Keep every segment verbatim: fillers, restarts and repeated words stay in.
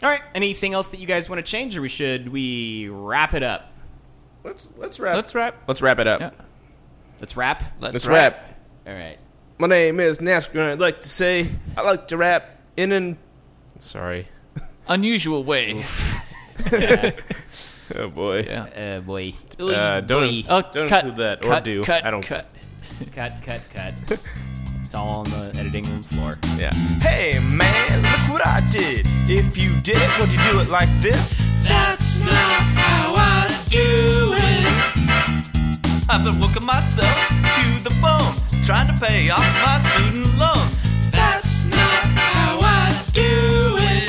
All right. Anything else that you guys want to change, or we should we wrap it up? Let's let's wrap. Let's wrap. Let's wrap it up. Yeah. Let's wrap. Let's, Let's wrap. wrap. All right. My name is NASCAR, and I'd like to say I like to rap in an... Sorry. Unusual way. Oh, boy. Yeah. Uh, boy. Uh, don't Boy. Oh, don't cut, do that or cut, do. Cut, I don't... cut. Cut, cut, cut. It's all on the editing room floor. Yeah. Hey, man, look what I did. If you did it, would you do it like this? That's not how I do it. I've been working myself to the bone, trying to pay off my student loans. That's not how I do it.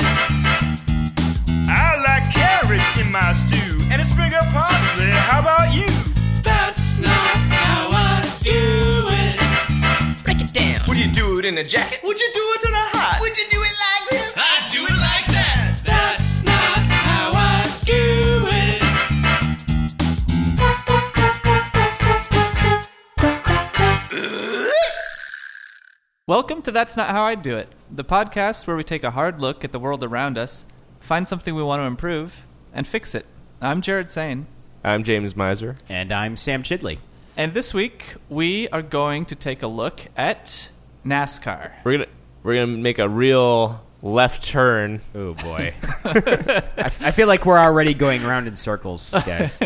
I like carrots in my stew and a sprig of parsley. How about you? That's not how I do it. Break it down. Would you do it in a jacket? Would you do it in a hat? Would you do it like this? I'd do it like that. That's not how I do it. Welcome to That's Not How I Do It, the podcast where we take a hard look at the world around us, find something we want to improve, and fix it. I'm Jared Sane. I'm James Miser. And I'm Sam Chidley. And this week, we are going to take a look at NASCAR. We're gonna we're gonna make a real left turn. Oh, boy. I, f- I feel like we're already going around in circles, guys.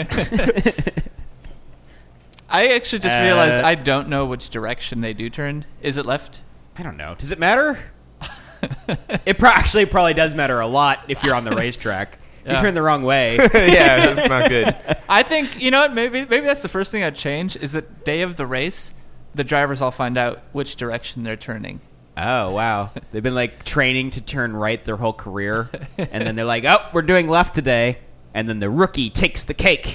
I actually just Uh, realized I don't know which direction they do turn. Is it left? I don't know. Does it matter? It pro- actually probably does matter a lot if you're on the racetrack. If Yeah. you turn the wrong way. Yeah, that's not good. I think, you know what, maybe maybe that's the first thing I'd change, is that day of the race, the drivers all find out which direction they're turning. Oh, wow. They've been, like, training to turn right their whole career. And then they're like, oh, we're doing left today. And then the rookie takes the cake.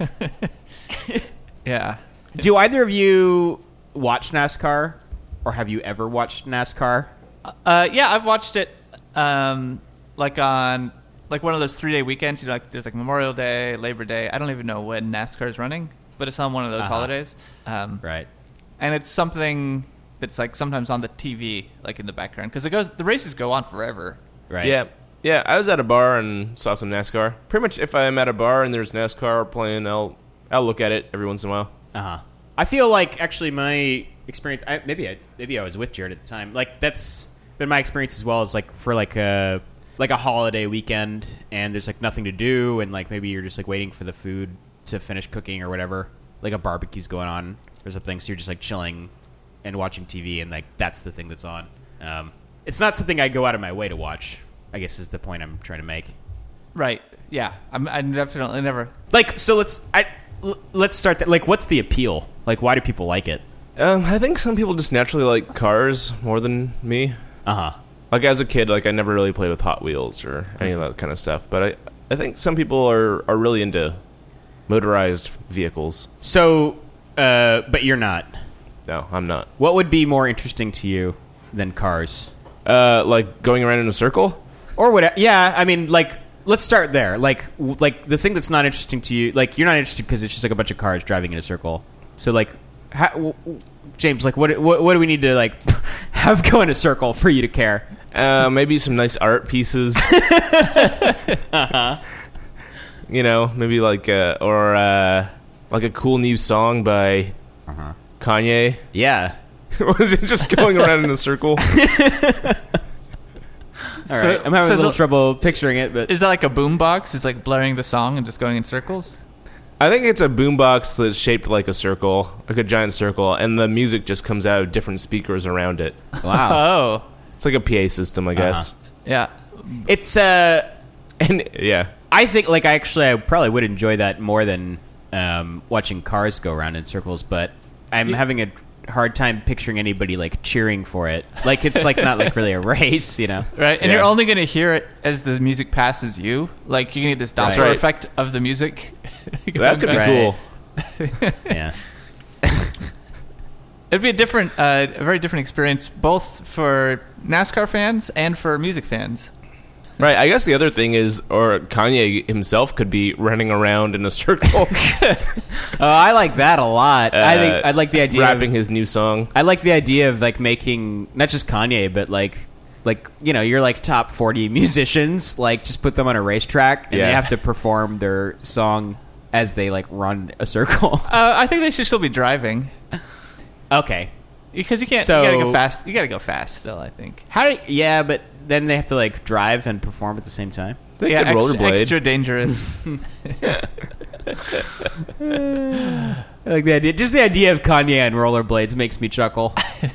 Yeah. Do either of you watch NASCAR? Or have you ever watched NASCAR? Uh, yeah, I've watched it, um, like on like one of those three day weekends. You know, like there's like Memorial Day, Labor Day. I don't even know when NASCAR is running, but it's on one of those Uh-huh. holidays. Um, Right. and it's something that's like sometimes on the T V, like in the background, because it goes. The races go on forever. Right. Yeah, yeah. I was at a bar and saw some NASCAR. Pretty much, if I'm at a bar and there's NASCAR playing, I'll I'll look at it every once in a while. Uh-huh. I feel like, actually, my experience... I, maybe I maybe I was with Jared at the time. Like, that's been my experience as well, as, like, for, like, a, like a holiday weekend, and there's, like, nothing to do, and, like, maybe you're just, like, waiting for the food to finish cooking or whatever. Like, a barbecue's going on or something, so you're just, like, chilling and watching T V, and, like, that's the thing that's on. Um, it's not something I go out of my way to watch, I guess is the point I'm trying to make. Right. Yeah. I'm. I definitely never. Like, so let's... I, l- let's start that. Like, what's the appeal? Like, why do people like it? Um, I think some people just naturally like cars more than me. Uh-huh. Like as a kid, like I never really played with Hot Wheels or any of that kind of stuff. But I, I think some people are, are really into motorized vehicles. So, uh, but you're not. No, I'm not. What would be more interesting to you than cars? Uh, like going around in a circle? Or what? Yeah, I mean, like, let's start there. Like, w- like the thing that's not interesting to you, like, you're not interested because it's just like a bunch of cars driving in a circle. So, like, how, w- w- James, like, what, what, what do we need to like have go in a circle for you to care? Uh, maybe some nice art pieces. Uh-huh. You know, maybe like uh, or uh, like a cool new song by Uh-huh. Kanye. Yeah. Was it just going around in a circle? All right. I'm having so a little so- trouble picturing it, but Is that like a boombox? It's like blurring the song and just going in circles? I think it's a boombox that's shaped like a circle, like a giant circle, and the music just comes out of different speakers around it. wow. Oh. It's like a P A system, I guess. Yeah. It's uh. And yeah, I think, like, I actually, I probably would enjoy that more than um, watching cars go around in circles, but I'm Yeah. having a hard time picturing anybody, like, cheering for it. Like, it's, like, not, like, really a race, you know? Right, and Yeah. you're only going to hear it as the music passes you. Like, you can get this Doppler Right. effect of the music. that could be Right. cool. Yeah. It'd be a different, uh, a very different experience, both for NASCAR fans and for music fans. Right, I guess the other thing is, or Kanye himself could be running around in a circle, Oh, I like that a lot. I think uh, I like the idea rapping of, his new song. I like the idea of, like, making, not just Kanye, but, like, like you know, you're like top forty musicians. Like, just put them on a racetrack, and Yeah. they have to perform their song as they like run a circle. Uh, I think they should still be driving Okay. because you can't. So- you gotta go fast. You gotta go fast still. I think. How do? Yeah, but then they have to like drive and perform at the same time. They yeah, could extra, rollerblade. extra dangerous. I like the idea. Just the idea of Kanye and rollerblades makes me chuckle.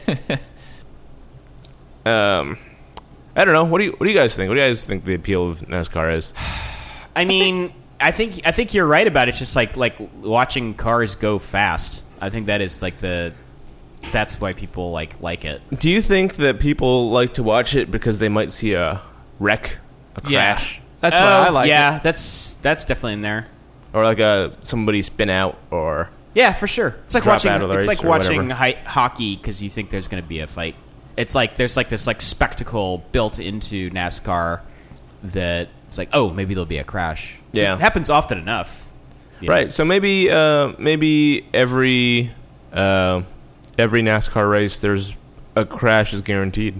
Um, I don't know. What do you What do you guys think? What do you guys think the appeal of NASCAR is? I mean, I think I think you're right about it. It's just like like watching cars go fast. I think that is like the. That's why people like like it. Do you think that people like to watch it because they might see a wreck, a Yeah. crash, That's why I Oh, like yeah, it. that's that's definitely in there. or like a somebody spin out, or Yeah, for sure. It's like Drop watching. out of the It's race like or watching whatever. hi- hockey because you think there's going to be a fight. It's like there's like this like spectacle built into NASCAR that it's like, oh, maybe there'll be a crash. Yeah. It happens often enough. you know? right? So maybe uh, maybe every uh, every NASCAR race there's a crash is guaranteed.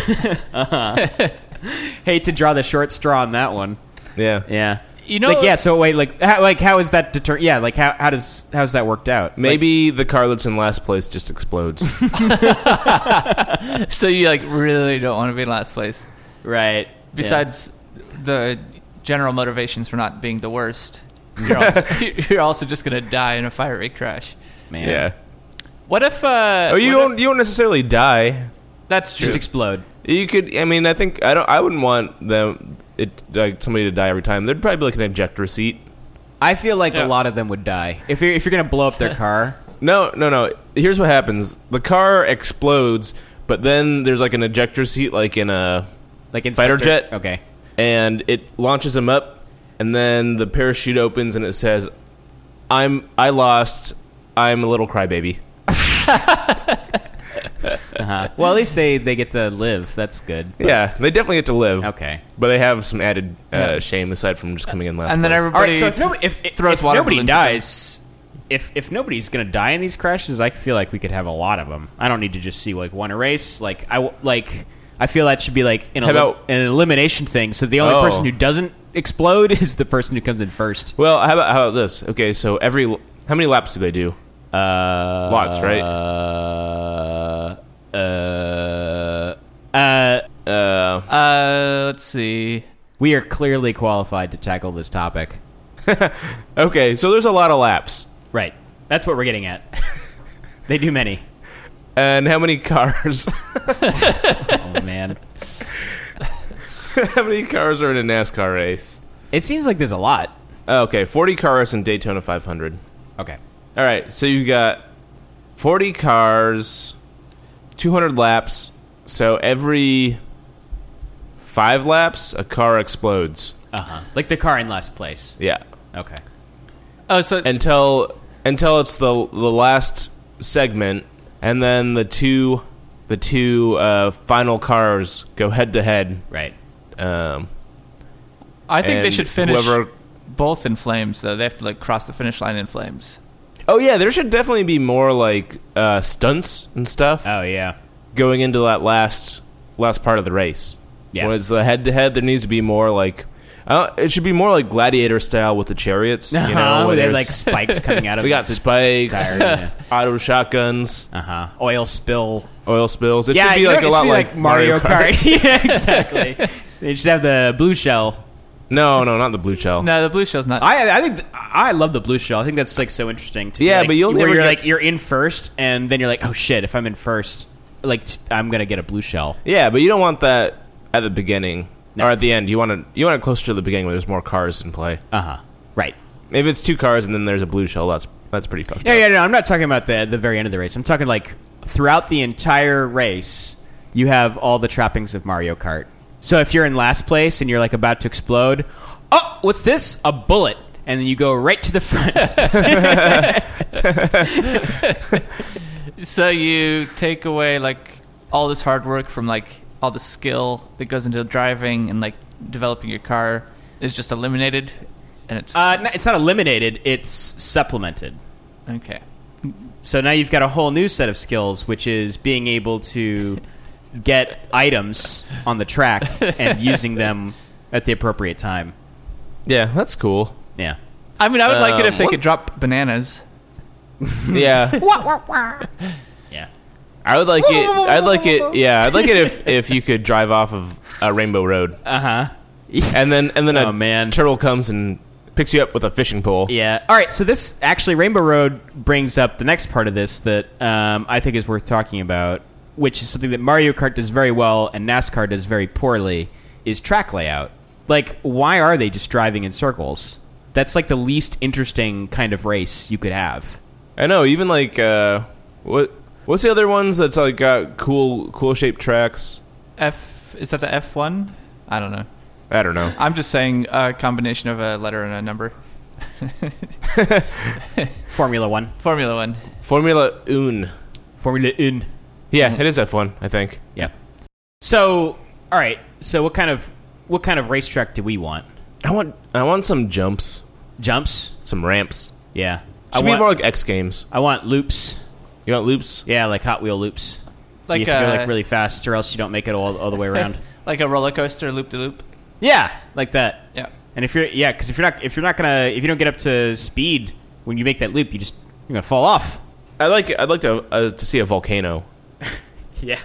Hate to draw the short straw on that one. Yeah, Yeah. You know- like yeah. So wait, like, how, like, how is that deter? Yeah, like, how how does how's that worked out? maybe the car that's in last place just explodes. So you like really don't want to be in last place. Like, right. Besides the general motivations for not being the worst, you're also, you're also just gonna die in a fiery crash. Man. Yeah. What if? Uh, Oh, you what don't if- you don't necessarily die. That's true. Just explode. You could. I mean, I think I don't. I wouldn't want them. It like somebody to die every time. There'd probably be like an ejector seat. I feel like Yeah. a lot of them would die if you're if you're gonna blow up their car. No, no, no. Here's what happens: the car explodes, but then there's like an ejector seat, like in a, Like in Fighter jet? Okay. and it launches them up, and then the parachute opens, and it says, "I'm. I lost. I'm a little crybaby." Uh-huh. Well, at least they, they get to live. That's good. But- Yeah, they definitely get to live. Okay. But they have some added uh, Yeah. shame aside from just coming in last. And then place. everybody- All right. So if nobody if, if, throws if water nobody balloons at them. dies, if if nobody's gonna die in these crashes, I feel like we could have a lot of them. I don't need to just see like one race. Like I w- like I feel that should be like an, How elim- about- an elimination thing. So the only Oh. person who doesn't explode is the person who comes in first. Well, how about how about this? Okay, so every how many laps do they do? Uh, Lots, right? Uh, uh, uh, Uh, Uh, let's see. we are clearly qualified to tackle this topic. okay, so there's a lot of laps, Right. That's what we're getting at. They do many. and how many cars? Oh man. how many cars are in a NASCAR race? It seems like there's a lot. Okay, forty cars in Daytona five hundred. Okay. All right, so you got forty cars, two hundred laps. So every five laps, a car explodes. Uh huh. Like the car in last place. Yeah, Okay. Oh, so until until it's the the last segment, and then the two the two uh, final cars go head to head. Right. Um, I think they and should finish whoever- both in flames. Though they have to like cross the finish line in flames. Oh yeah, there should definitely be more like uh, stunts and stuff Oh yeah. going into that last last part of the race. Yeah. When it's the head to head, there needs to be more like uh, it should be more like gladiator style with the chariots. You know, Uh-huh, where they have there's- like spikes coming out of we got the spikes, tires. Yeah. auto shotguns, Uh huh. Oil spill. oil spills. It yeah, should be you know, like it a should lot be like, Mario Kart. Kart. Yeah, exactly. They should have the blue shell. No, no, not the blue shell. No, the blue shell's not. I I think th- I love the blue shell. I think that's like so interesting. To be, Yeah, like, but you'll where never you're get- like you're in first, and then you're like, oh shit, if I'm in first, like t- I'm gonna get a blue shell. Yeah, but you don't want that at the beginning No. or at the end. You want to you want it closer to the beginning where there's more cars in play. Uh huh. Right. Maybe it's two cars and then there's a blue shell. That's that's pretty fucked Yeah, up. yeah, no, I'm not talking about the the very end of the race. I'm talking like throughout the entire race, you have all the trappings of Mario Kart. So if you're in last place and you're like about to explode, oh, what's this? A bullet. And then you go right to the front. So you take away like all this hard work from like all the skill that goes into driving and like developing your car is just eliminated, and it's uh, no, it's not eliminated, it's supplemented. okay. So now you've got a whole new set of skills, which is being able to get items on the track and using them at the appropriate time. Yeah, that's cool. Yeah. I mean, I would like it if Um, they what- could drop bananas. Yeah. Yeah. I would like it. I'd like it. Yeah, I'd like it if, if you could drive off of a Rainbow Road, Uh-huh. and then and then Oh, a man. turtle comes and picks you up with a fishing pole. Yeah. All right. So this actually, Rainbow Road brings up the next part of this that um, I think is worth talking about, which is something that Mario Kart does very well and NASCAR does very poorly, is track layout. Like, why are they just driving in circles? That's like the least interesting kind of race you could have. I know. Even like uh, what what's the other ones that's like got cool cool shaped tracks? F is that the F one? I don't know. I don't know. I'm just saying a combination of a letter and a number. Formula One. Formula One. Formula Un. Formula Un. Yeah, Mhm. it is F one. I think. Yep. So, all right. So, what kind of what kind of racetrack do we want? I want I want some jumps, Jumps? some ramps. Yeah. I Should be want, more like X Games. I want loops. You want loops? Yeah, like Hot Wheel loops. Like you have to go uh, like really fast, or else you don't make it all, all the way around. like a roller coaster, loop de loop. Yeah, like that. Yeah. And if you're yeah, because if you're not if you're not gonna if you don't get up to speed when you make that loop, you just you're gonna fall off. I like I'd like to uh, to see a volcano. Yeah.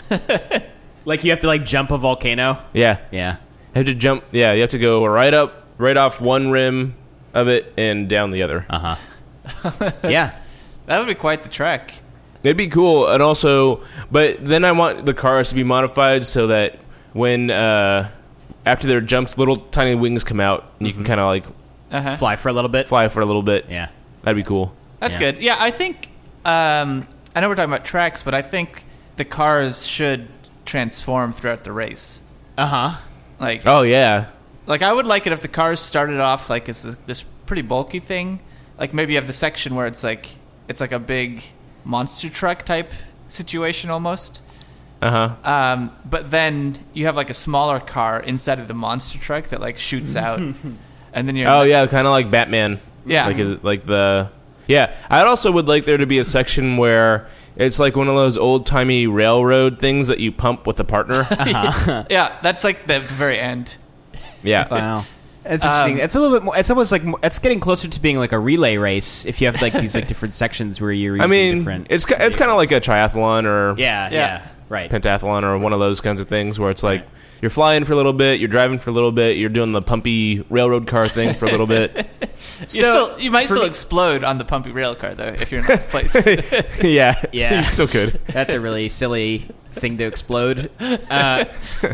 Like you have to like jump a volcano. Yeah, Yeah. you have to jump. Yeah, you have to go right up, right off one rim of it and down the other. Uh huh. Yeah. That would be quite the trek. It'd be cool, and also, but then I want the cars to be modified so that when uh, after their jumps, little tiny wings come out, and you can kind of like Uh-huh. Fly for a little bit. fly for a little bit. Yeah. That'd be cool. That's Yeah. good. Yeah, I think. Um, I know we're talking about tracks, but I think the cars should transform throughout the race. Uh huh. Like, Oh yeah, like I would like it if the cars started off like as this- this pretty bulky thing. Like maybe you have the section where it's like it's like a big monster truck type situation almost. uh huh. Um, but then you have like a smaller car inside of the monster truck that like shoots out, and then you're Oh yeah, kind of like Batman. Yeah. like is it like the yeah. I also would like there to be a section where it's like one of those old timey railroad things that you pump with a partner. yeah, that's like the very end. Yeah, Wow. That's interesting. Um, it's a little bit more. It's almost like more- it's getting closer to being like a relay race. If you have like these like different sections where you're using I mean, different. it's ki- it's kind of like a triathlon or yeah, yeah, Yeah. right. pentathlon or one of those kinds of things where it's like Right. you're flying for a little bit, you're driving for a little bit, you're doing the pumpy railroad car thing for a little bit. You're So, still, you might for still me- explode on the pumpy rail car though if you're in last place. yeah, Yeah. you still could. That's a really silly thing to explode. Uh,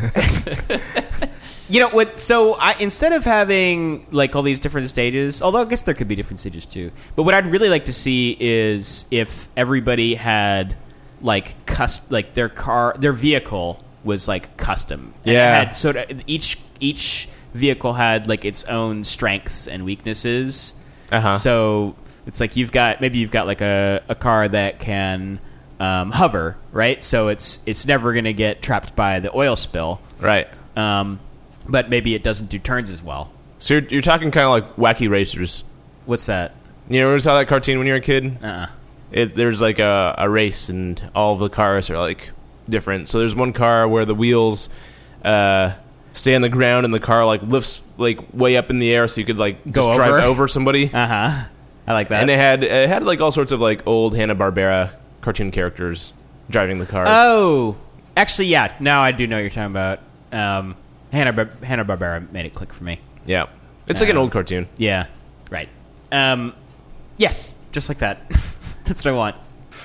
you know what? So I instead of having like all these different stages, although I guess there could be different stages too. But what I'd really like to see is if everybody had like cust like their car, their vehicle was like custom. And Yeah. It had, so that each each vehicle had like its own strengths and weaknesses. Uh-huh. So it's like you've got maybe you've got like a, a car that can um, hover, right? So it's it's never going to get trapped by the oil spill, Right. um, but maybe it doesn't do turns as well. So you're, you're talking kind of like Wacky Racers. What's that? You ever saw that cartoon when you were a kid? Uh-uh. It, there's like a, a race and all of the cars are like different. So there's one car where the wheels uh, stay on the ground and the car like lifts like way up in the air so you could like Go just drive over? over somebody. Uh huh. I like that. And it had it had like all sorts of like old Hanna-Barbera cartoon characters driving the cars. oh, actually, yeah. Now I do know what you're talking about. Um, Hanna Hanna Barbera made it click for me. Yeah. It's like an Um, old cartoon. Yeah, right. Um, yes, just like that. That's what I want.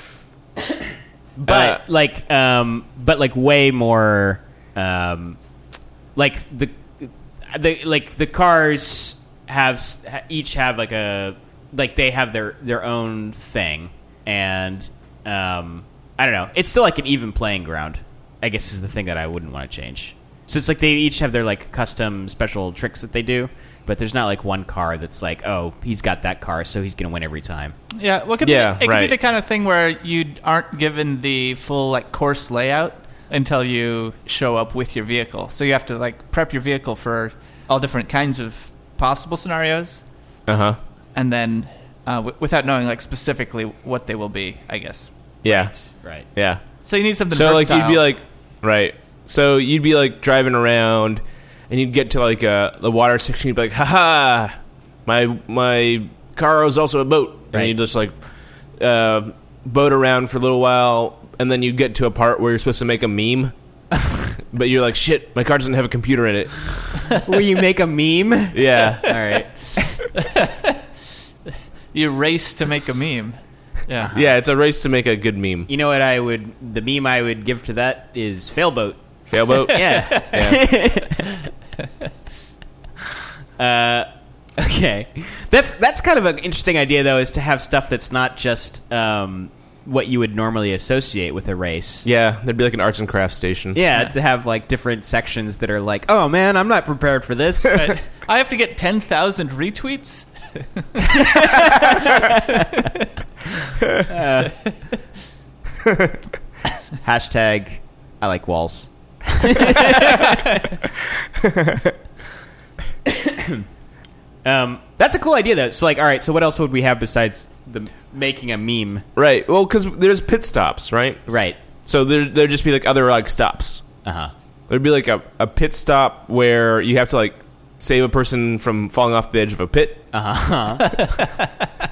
But Uh, like, um, but like way more, um, like the, the like the cars have s- ha- each have like a like they have their their own thing, and um, I don't know. It's still like an even playing ground. I guess is the thing that I wouldn't want to change. So it's like they each have their like custom special tricks that they do, but there's not like one car that's like, oh, he's got that car, so he's gonna win every time. Yeah, well, it could, Yeah, be, it could be right. the kind of thing where you aren't given the full like course layout until you show up with your vehicle. So you have to like prep your vehicle for all different kinds of possible scenarios, Uh-huh. and then uh, w- without knowing like specifically what they will be, I guess. Yeah. Right. Yeah. So you need something. So like versatile. you'd be like Right. So you'd be like driving around, and you'd get to like a the water section. You'd be like, "Ha ha! My my car is also a boat." Right. And you'd just like uh, boat around for a little while, and then you get to a part where you're supposed to make a meme, but you're like, "Shit! My car doesn't have a computer in it." Where you make a meme? Yeah. All right. You race to make a meme. Yeah. Yeah, it's a race to make a good meme. You know what I would... The meme I would give to that is Failboat. Failboat? Yeah. Yeah. uh, okay. That's that's kind of an interesting idea, though, is to have stuff that's not just um, what you would normally associate with a race. Yeah, there'd be like an arts and crafts station. Yeah, to have like different sections that are like, oh man, I'm not prepared for this. Right. I have to get ten thousand retweets. uh, hashtag I like walls. um, that's a cool idea, though. So, like, all right. So, what else would we have besides the making a meme? Right. Well, because there's pit stops, right? Right. So there there'd just be like other like stops. Uh huh. There'd be like a, a pit stop where you have to like save a person from falling off the edge of a pit. Uh huh.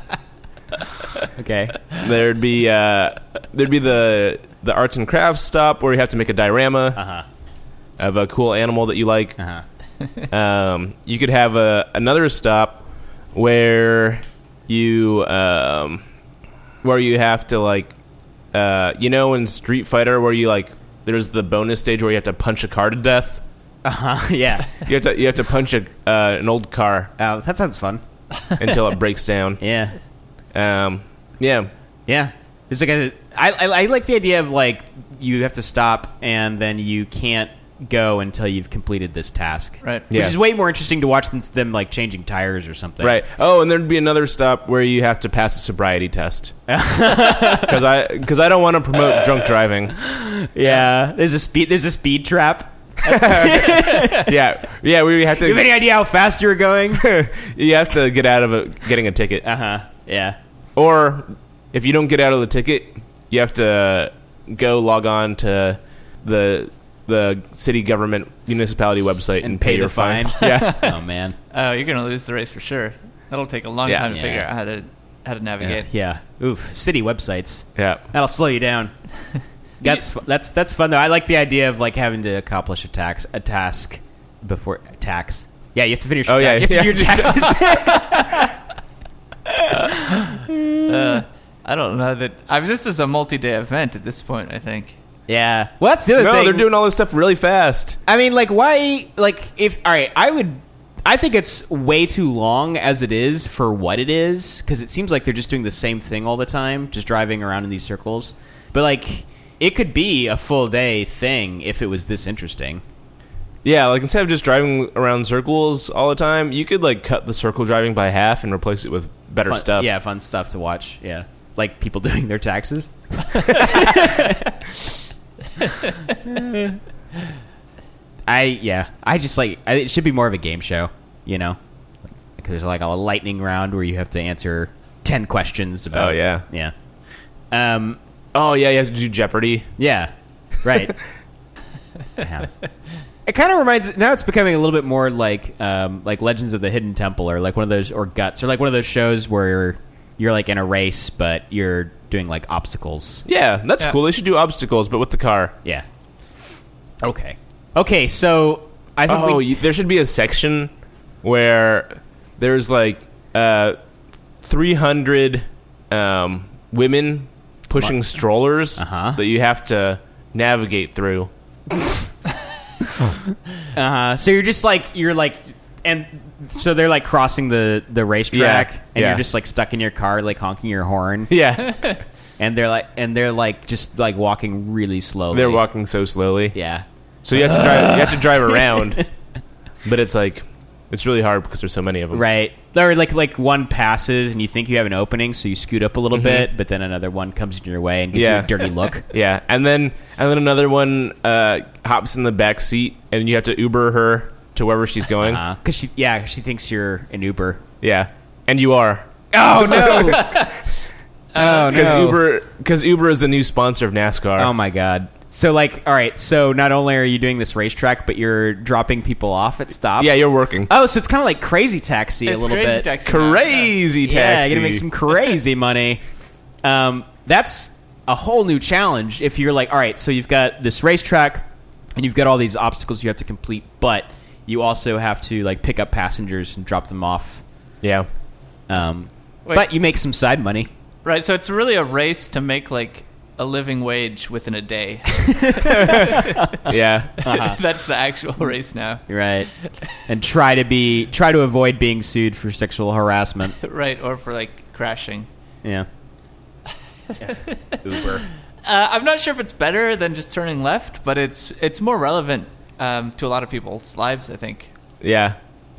Okay. There'd be uh, there'd be the the arts and crafts stop where you have to make a diorama Uh huh. of a cool animal that you like. Uh huh. Um, you could have a another stop where you um, where you have to like uh, you know in Street Fighter where you like there's the bonus stage where you have to punch a car to death. Uh huh. Yeah. You have to you have to punch a uh, an old car Oh, that sounds fun. until it breaks down. Yeah. Um, yeah. Yeah. There's like a. I, I I like the idea of like you have to stop and then you can't go until you've completed this task. Right. Yeah. Which is way more interesting to watch than them like changing tires or something. Right. Oh, and there'd be another stop where you have to pass a sobriety test. Because I because I don't want to promote drunk driving. Yeah. There's a speed. There's a speed trap. Yeah. Yeah. We have You have to. any idea how fast you were going? You have to get out of a, getting a ticket, Uh huh. Yeah. or if you don't get out of the ticket, you have to go log on to the the city government municipality website and, pay, the your fine. fine. Yeah. Oh man. Oh, you're gonna lose the race for sure. That'll take a long Yeah. time to Yeah. figure out how to how to navigate. Yeah. Oof. City websites. Yeah. That'll slow you down. That's fu- that's that's fun though. I like the idea of like having to accomplish a tax a task before tax. Yeah, you have to finish. Your Oh, ta- yeah, you have to yeah. do your taxes. Uh, I don't know that. I mean, this is a multi-day event at this point. I think. Yeah. Well, that's the other No, thing. they're doing all this stuff really fast. I mean, like, why? Like, if all right, I would. I think it's way too long as it is for what it is, because it seems like they're just doing the same thing all the time, just driving around in these circles. But like, it could be a full day thing if it was this interesting. Yeah, like instead of just driving around circles all the time, you could like cut the circle driving by half and replace it with better Fun- stuff. Yeah, fun stuff to watch. Yeah, like people doing their taxes. I yeah, I just like I, it should be more of a game show, you know, because there's like a lightning round where you have to answer ten questions about. Oh, yeah. yeah, um, Oh yeah, you have to do Jeopardy. yeah, right. Yeah. It kind of reminds now it's becoming a little bit more like um, like Legends of the Hidden Temple or like one of those or Guts or like one of those shows where you're like in a race but you're doing like obstacles. Yeah, that's Yeah. cool. They should do obstacles, but with the car. Yeah. Okay. Okay, so I think Oh, we, you, there should be a section where there's like uh, three hundred um, women pushing strollers Uh-huh. that you have to navigate through. uh so you're just like you're like and so they're like crossing the the racetrack Yeah, and yeah. you're just like stuck in your car like honking your horn Yeah, and they're like and they're like just like walking really slowly. they're walking so slowly. Yeah. So you have to drive. You have to drive around, but it's like it's really hard because there's so many of them. Right. Or like like one passes and you think you have an opening, so you scoot up a little bit, but then another one comes in your way and gives Mm-hmm. Yeah. you a dirty look. Yeah, and then and then another one uh, hops in the back seat, and you have to Uber her to wherever she's going. Uh, Cause she yeah, she thinks you're an Uber. Yeah, and you are. Oh no. Oh Because no. Uber, because Uber is the new sponsor of NASCAR. Oh my god. So, like, all right, so not only are you doing this racetrack, but you're dropping people off at stops? Yeah, you're working. Oh, so it's kind of like Crazy Taxi a It's little crazy bit. taxi now. Crazy taxi. Yeah, you're going to make some crazy money. Um, that's a whole new challenge if you're like, all right, so you've got this racetrack, and you've got all these obstacles you have to complete, but you also have to, like, pick up passengers and drop them off. Yeah. Um, Wait. but you make some side money. Right, so it's really a race to make like a living wage within a day. Yeah. That's the actual race now. Right. And try to be try to avoid being sued for sexual harassment. Right, or for like crashing. Yeah. Uber. Uh, I'm not sure if it's better than just turning left, but it's it's more relevant um, to a lot of people's lives, I think. Yeah.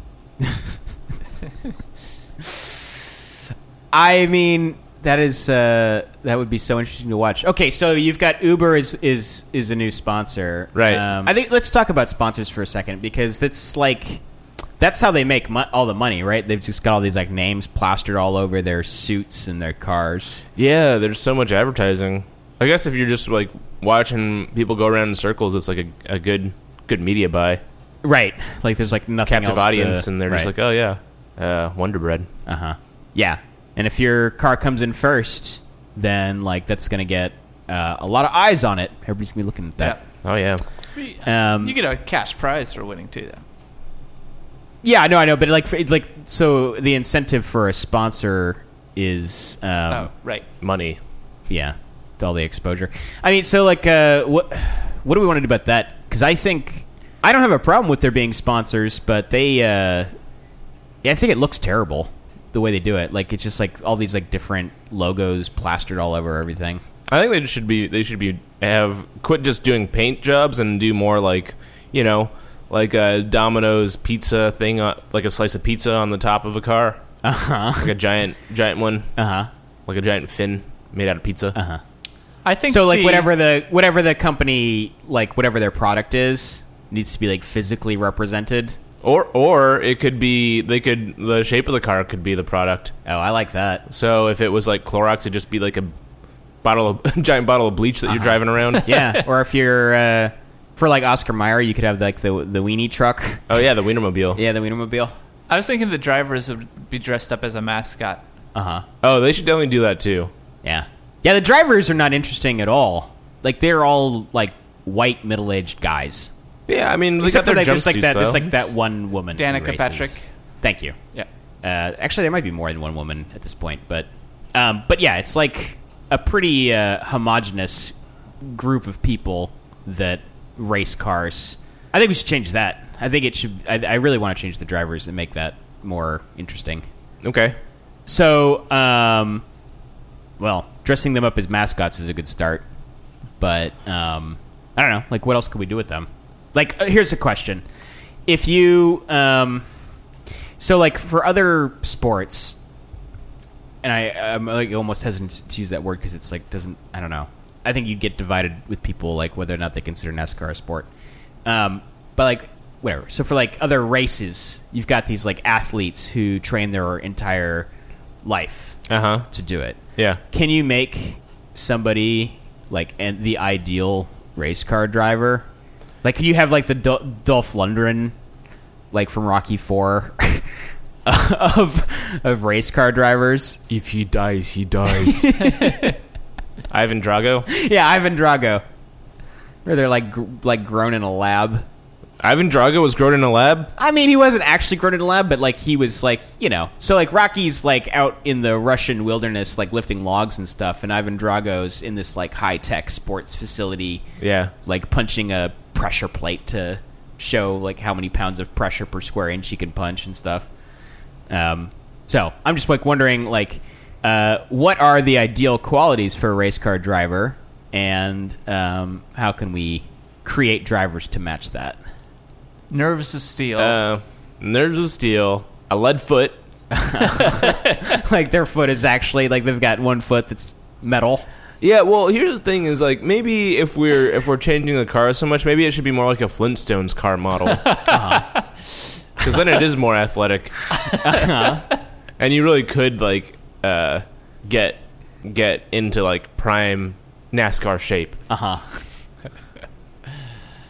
I mean, that is uh, that would be so interesting to watch. Okay, so you've got Uber is is is a new sponsor, Right. Um, I think let's talk about sponsors for a second because that's like that's how they make mo- all the money, right? They've just got all these like names plastered all over their suits and their cars. Yeah, there's so much advertising. I guess if you're just like watching people go around in circles, it's like a, a good good media buy. Right. Like there's like nothing Captive else audience, to, and they're just right. like, oh yeah, uh, Wonder Bread. Uh huh. Yeah. And if your car comes in first, then like that's gonna get uh, a lot of eyes on it. Everybody's gonna be looking at that. Oh yeah. Yeah. Um, You get a cash prize for winning too, though. Yeah, I know, I know, but like, for, like, so the incentive for a sponsor is, um, oh, right. Money. yeah, all the exposure. I mean, so like, uh, what, what do we want to do about that? Because I think I don't have a problem with there being sponsors, but they, uh, yeah, I think it looks terrible the way they do it. Like, it's just like all these like different logos plastered all over everything. I think they should be. They should be have quit just doing paint jobs and do more like, you know, like a Domino's pizza thing, on, like a slice of pizza on the top of a car, Uh huh. like a giant, giant one, Uh huh. like a giant fin made out of pizza. Uh huh. I think So like the- whatever the whatever the company like whatever their product is needs to be like physically represented. Or, or it could be they could the shape of the car could be the product. Oh, I like that. So if it was like Clorox, it'd just be like a bottle, of, giant bottle of bleach that Uh-huh. you're driving around. Yeah, or if you're uh, for like Oscar Mayer, you could have like the the weenie truck. Oh yeah, the Wienermobile. Yeah, the Wienermobile. I was thinking the drivers would be dressed up as a mascot. Uh huh. Oh, they should definitely do that too. Yeah, yeah. The drivers are not interesting at all. Like they're all like white middle aged guys. Yeah, I mean, they Except got for their that, there's like jumpsuits, that. There's though. like that one woman. who Danica races. Patrick. Thank you. Yeah. Uh, actually, there might be more than one woman at this point, but um, but yeah, it's like a pretty uh, homogenous group of people that race cars. I think we should change that. I think it should. I, I really want to change the drivers and make that more interesting. Okay. So, um, well, dressing them up as mascots is a good start, but um, I don't know. Like, what else could we do with them? Like, uh, here's a question: if you, um, so like for other sports, and I, I'm like almost hesitant to use that word because it's like doesn't. I don't know. I think you'd get divided with people like whether or not they consider NASCAR a sport. Um, but like whatever. So for like other races, you've got these like athletes who train their entire life Uh huh. to do it. Yeah. Can you make somebody like and the ideal race car driver? Like, can you have like the Dol- Dolph Lundgren, like from Rocky Four, of of race car drivers? If he dies, he dies. Ivan Drago. Yeah, Ivan Drago. Where they're like gr- like grown in a lab. Ivan Drago was grown in a lab. I mean, he wasn't actually grown in a lab, but like he was like, you know, so like Rocky's like out in the Russian wilderness, like lifting logs and stuff, and Ivan Drago's in this like high tech sports facility, Yeah. like punching a pressure plate to show like how many pounds of pressure per square inch he can punch and stuff. Um, so I'm just like wondering, like, uh, what are the ideal qualities for a race car driver, and um, how can we create drivers to match that? Nerves of steel. Uh, nerves of steel. A lead foot. Like their foot is actually like they've got one foot that's metal. Yeah, well, here's the thing: is like maybe if we're if we're changing the car so much, maybe it should be more like a Flintstones car model, because uh-huh. then it is more athletic, uh-huh. and you really could like uh, get get into like prime NASCAR shape. Uh huh.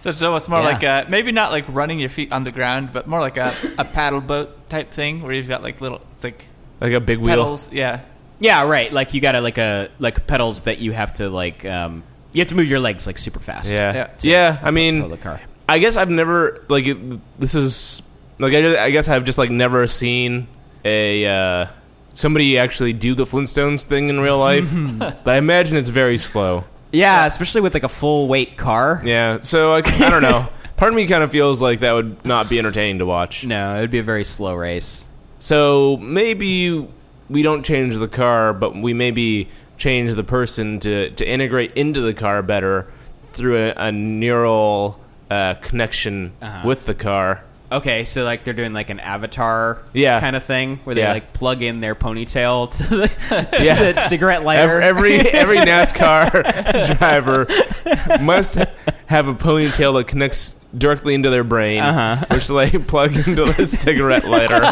So it's almost more Yeah. like a, maybe not like running your feet on the ground, but more like a, a paddle boat type thing where you've got like little, it's like Like a big wheel. pedals. Yeah. Yeah, right. Like you got to like a like pedals that you have to like um you have to move your legs like super fast. Yeah. Yeah. Yeah. I Pull mean, the car. I guess I've never like it, this is like I, I guess I've just like never seen a uh, somebody actually do the Flintstones thing in real life. But I imagine it's very slow. Yeah, especially with like a full weight car. Yeah. So like, I don't know. Part of me kind of feels like that would not be entertaining to watch. No, it would be a very slow race. So maybe we don't change the car, but we maybe change the person to, to integrate into the car better through a, a neural uh, connection Uh-huh. with the car. Okay, so like they're doing like an avatar Yeah. kind of thing where they Yeah. like plug in their ponytail to the, to Yeah. the cigarette lighter. Every every, every NASCAR driver must have a ponytail that connects directly into their brain, Uh-huh. which they plug into the cigarette lighter.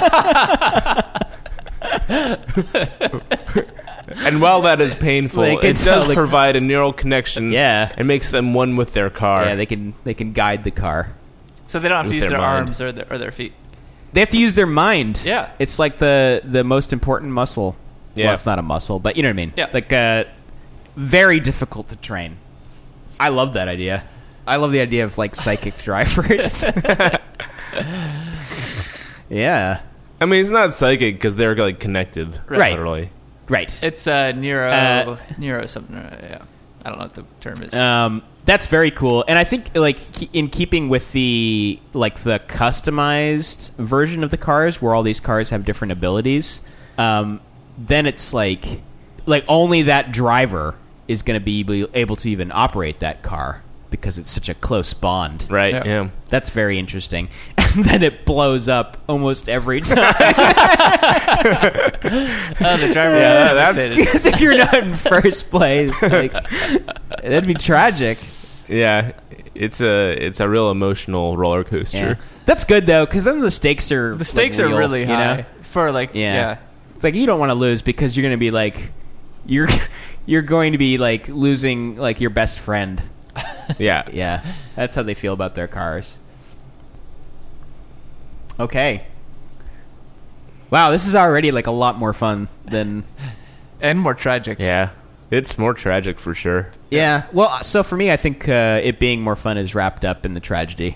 And while that is painful, They can it tell, does like- provide a neural connection. Yeah. and makes them one with their car. Yeah, they can they can guide the car. So they don't have to With use their their, mind. arms or their, or their feet. They have to use their mind. Yeah. It's like the the most important muscle. Yeah. Well, it's not a muscle, but you know what I mean. Yeah. Like uh very difficult to train. I love that idea. I love the idea of like psychic drivers. Yeah. I mean, it's not psychic because they're like connected, Right. literally. Right. It's uh, neuro, Uh, neuro something. uh, Yeah. I don't know what the term is. Um, that's very cool, and I think like ke- in keeping with the like the customized version of the cars, where all these cars have different abilities, um, then it's like like only that driver is going to be able- able to even operate that car because it's such a close bond. Right. Yeah. Yeah. That's very interesting, and then it blows up almost every time. oh, the driver Yeah, is that's- devastated. Because if you're not in first place, like that'd be tragic. Yeah. It's a it's a real emotional roller coaster. Yeah. That's good though, because then the stakes are The stakes like, are real, really you high know? for like Yeah. yeah. It's like you don't want to lose because you're going to be like you're you're going to be like losing like your best friend. Yeah. Yeah, that's how they feel about their cars. Okay. Wow, this is already like a lot more fun than and more tragic. Yeah. It's more tragic for sure. yeah. Well, so for me, I think uh, it being more fun is wrapped up in the tragedy.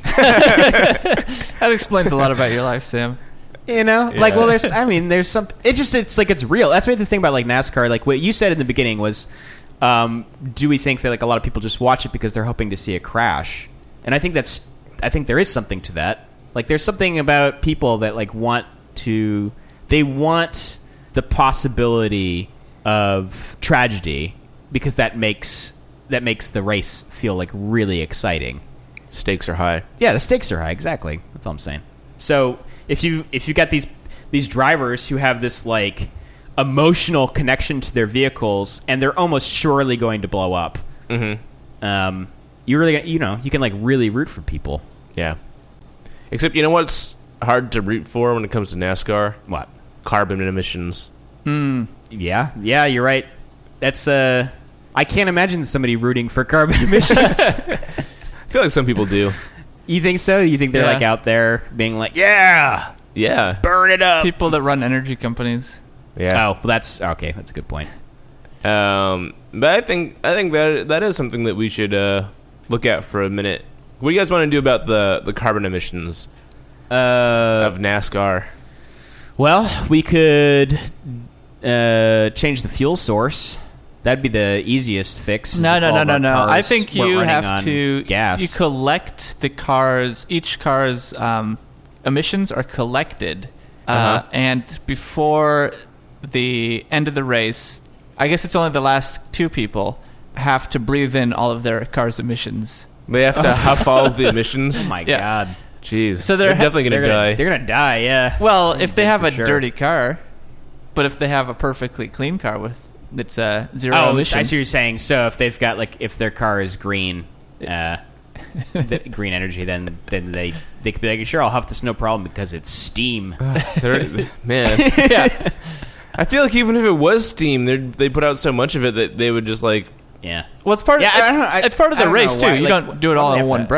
That explains a lot about your life, Sam. You know, Yeah. like, well, there's, I mean, there's some, it just, it's like, it's real. That's maybe the thing about, like, NASCAR. Like, what you said in the beginning was, um, do we think that, like, a lot of people just watch it because they're hoping to see a crash? And I think that's, I think there is something to that. Like, there's something about people that, like, want to, they want the possibility of tragedy because that makes, that makes the race feel, like, really exciting. Stakes are high. Yeah, the stakes are high. Exactly. That's all I'm saying. So if you if you got these these drivers who have this like emotional connection to their vehicles and they're almost surely going to blow up, Mm-hmm. um, you really you know you can like really root for people. Yeah. Except, you know what's hard to root for when it comes to NASCAR? What? Carbon emissions. Yeah, yeah, you're right. That's uh, I can't imagine somebody rooting for carbon emissions. I feel like some people do. You think so? You think they're Yeah. like out there being like, yeah, Yeah. burn it up? People that run energy companies. Yeah. Oh, well, that's okay. That's a good point. Um, but I think I think that that is something that we should uh, look at for a minute. What do you guys want to do about the, the carbon emissions Uh, of NASCAR? Well, we could uh, change the fuel source. That'd be the easiest fix. No, if no, all no, of no, our no. I cars think weren't you running have on to gas. You collect the cars. Each car's um, emissions are collected, uh, Uh-huh. and before the end of the race, I guess it's only the last two people have to breathe in all of their car's emissions. They have to huff all of the emissions. oh my Yeah. god, Jeez. So they're, they're- definitely they're going to gonna die. they're gonna die. Yeah. Well, if they have For a sure. dirty car, but if they have a perfectly clean car with that's uh, zero Oh, I emissions, see what you're saying. So if they've got like if their car is green, uh, the green energy, then then they they could be like, sure, I'll huff this no problem because it's steam. They're- man. yeah. I feel like even if it was steam, they they put out so much of it that they would just like. Yeah. Well, it's part of Yeah, I it's, don't know. I- it's part of I the don't know race too. why, You like, don't do it why all they in have one to- breath.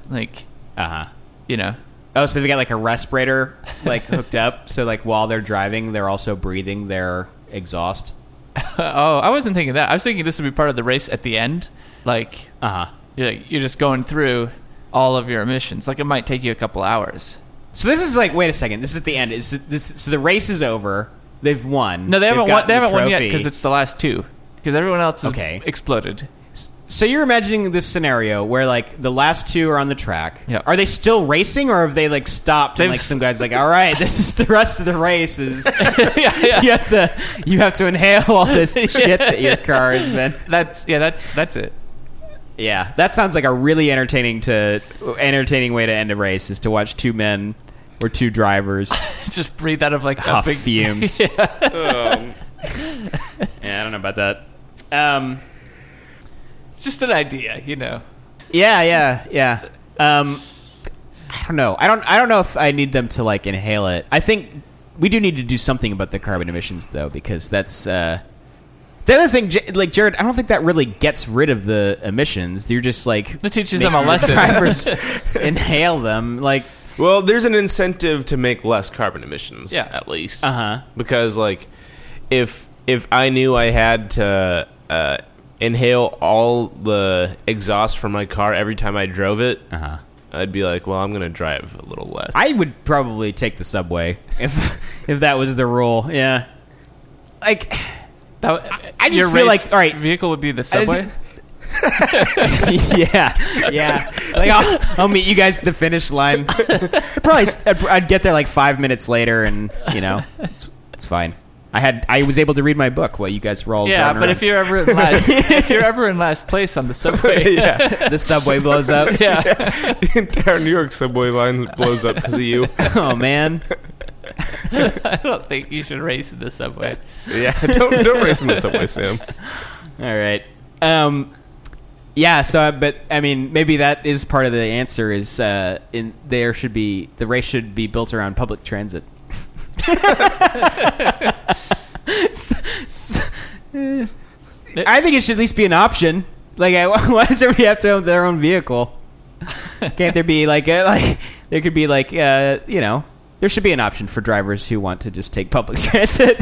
Like, Uh huh. you know. Oh, so they got like a respirator like hooked up, so like while they're driving, they're also breathing their exhaust. Oh, I wasn't thinking that. I was thinking this would be part of the race at the end. Like, Uh huh. you're, like, you're just going through all of your emissions. Like, it might take you a couple hours. So this is like, wait a second. This is at the end. Is it, this? So the race is over. They've won. No, they haven't They've won. gotten They the haven't won yet trophy. because it's the last two. Because everyone else has Okay. exploded. So you're imagining this scenario where like the last two are on the track. Yeah. Are they still racing, or have they like stopped? They've And like s- some guys like, all right, this is the rest of the race. Is yeah, yeah. you have to you have to inhale all this shit that your car has been. That's yeah. That's that's it. Yeah, that sounds like a really entertaining to entertaining way to end a race is to watch two men or two drivers It's just breathe out of like a huff big fumes. Um, Yeah, I don't know about that. Um, It's just an idea, you know. yeah, yeah, yeah. Um, I don't know. I don't. I don't know if I need them to like inhale it. I think we do need to do something about the carbon emissions though, because that's uh, the other thing. J- Like Jared, I don't think that really gets rid of the emissions. You're just like It teaches them a making lesson. Drivers inhale them. Like, well, there's an incentive to make less carbon emissions, Yeah. at least. uh huh. Because, like, if if I knew I had to uh, inhale all the exhaust from my car every time I drove it, Uh huh. I'd be like, well, I'm going to drive a little less. I would probably take the subway if if that was the rule. Yeah. Like, That, I just your feel race like- all right. vehicle would be the subway. yeah, yeah. Like I'll, I'll meet you guys at the finish line. I'd probably I'd, I'd get there like five minutes later, and you know, it's it's fine. I had I was able to read my book while you guys were all Yeah, driving but around. if you're ever in last, if you're ever in last place on the subway, yeah. the subway blows up. yeah, The entire New York subway line blows up because of you. Oh man. I don't think you should race in the subway. Yeah, don't don't race in the subway, Sam. All right. Um. Yeah. So, uh, but I mean, maybe that is part of the answer. Is uh, in there should be the race should be built around public transit. S- s- eh, I think it should at least be an option. Like, I, why does everybody have to own their own vehicle? Can't there be like a, like there could be like uh, you know there should be an option for drivers who want to just take public transit.